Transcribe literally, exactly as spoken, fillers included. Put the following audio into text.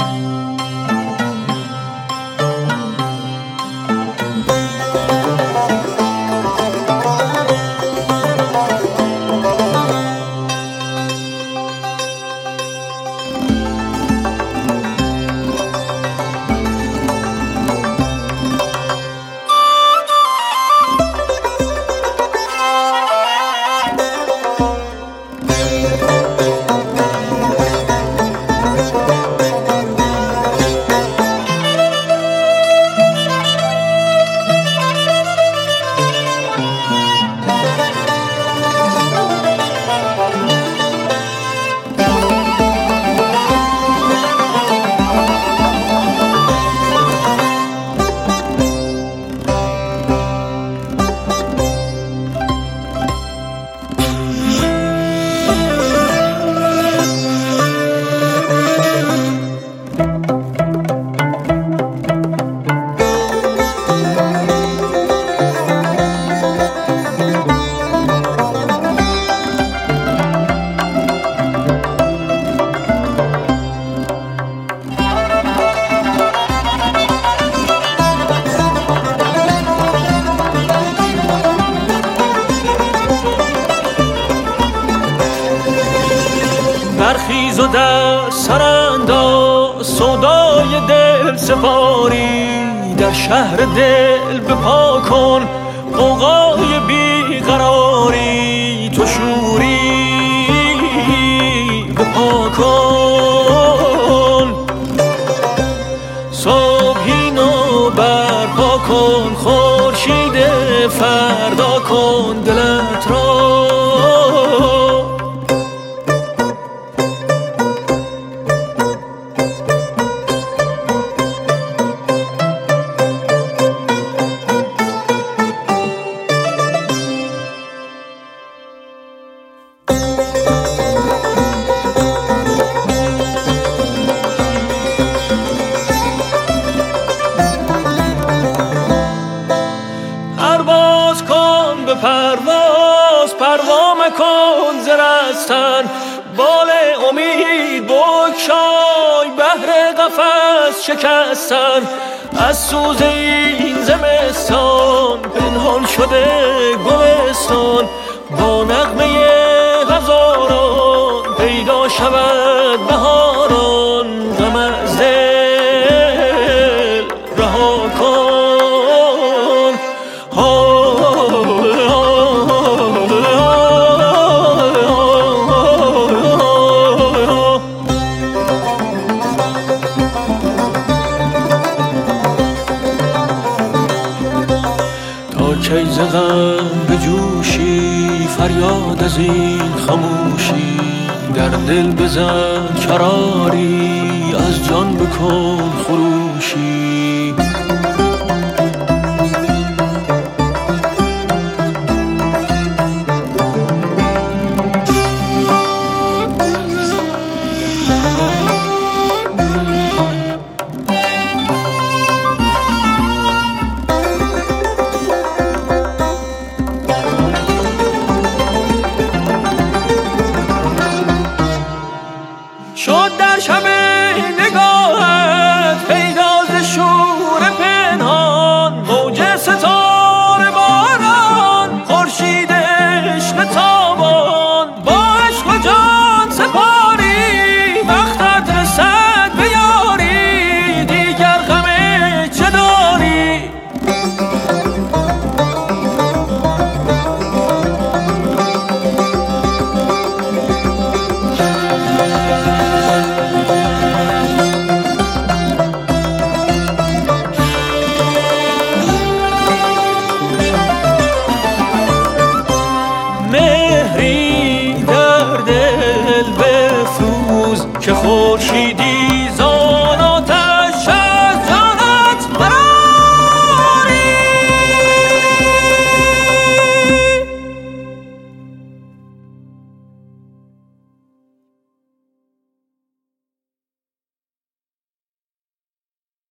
برخیز و در سرانداز سودای دل سپاری، در شهر دل بپا کن غوغای بیقراری، تو شوری بپا کن، صبحی نو برپا کن، خورشید فردا کن دلت را. پرواز پروا مکن زرستن، بال امید بگشای بهر قفس شکستن، از سوز این زمستان پنهان شده گلستان، با نغمه هزاران پیدا شود بهاران، غم از دل رها کن. کی ز غم بجوشی فریاد از این خموشی، در دل بزن کراری از جان بکن خروشی. شد در شب نگاهت پیدا ز شور پنهان، موج ستاره باران خورشید عشق تابان، با عشق و جان سپاری وقتت رسد به یاری، دیگر غم چه داری؟ مهری در دل بفروز که خورشید